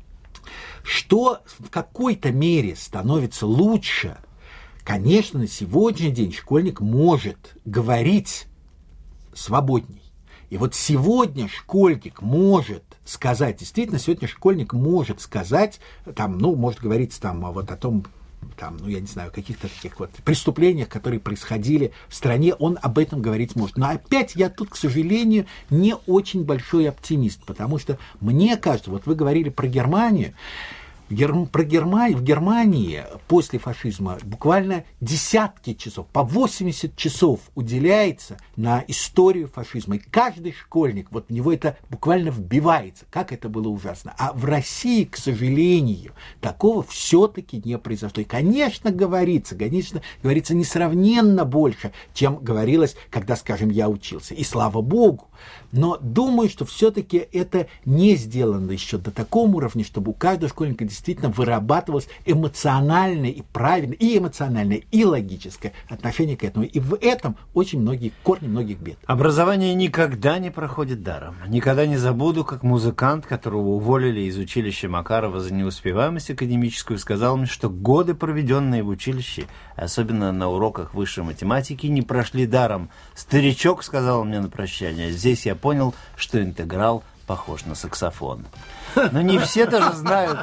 Что в какой-то мере становится лучше, конечно, на сегодняшний день школьник может говорить свободней. И вот сегодня школьник может сказать, действительно, сегодня школьник может сказать, там, может говорить там, вот о том, там, я не знаю, каких-то таких вот преступлениях, которые происходили в стране, он об этом говорить может. Но опять я тут, к сожалению, не очень большой оптимист, потому что мне кажется, вот вы говорили про Германию, в Германии после фашизма буквально десятки часов, по 80 часов уделяется на историю фашизма. И каждый школьник, вот в него это буквально вбивается, как это было ужасно. А в России, к сожалению, такого все-таки не произошло. И, конечно, говорится несравненно больше, чем говорилось, когда, скажем, я учился. И слава богу. Но думаю, что все-таки это не сделано еще до такого уровня, чтобы у каждого школьника действительно вырабатывалось эмоциональное и правильное, и эмоциональное, и логическое отношение к этому. И в этом очень многие корни многих бед. Образование никогда не проходит даром. Никогда не забуду, как музыкант, которого уволили из училища Макарова за неуспеваемость академическую, сказал мне, что годы, проведенные в училище, особенно на уроках высшей математики, не прошли даром. Старичок сказал мне на прощание: здесь я понял, что интеграл похож на саксофон. Но не все даже знают,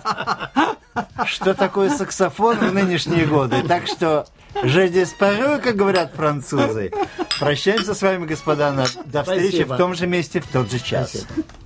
что такое саксофон в нынешние годы. Так что «je disparu», как говорят французы. Прощаемся с вами, господа. До встречи в том же месте, в тот же час. Спасибо.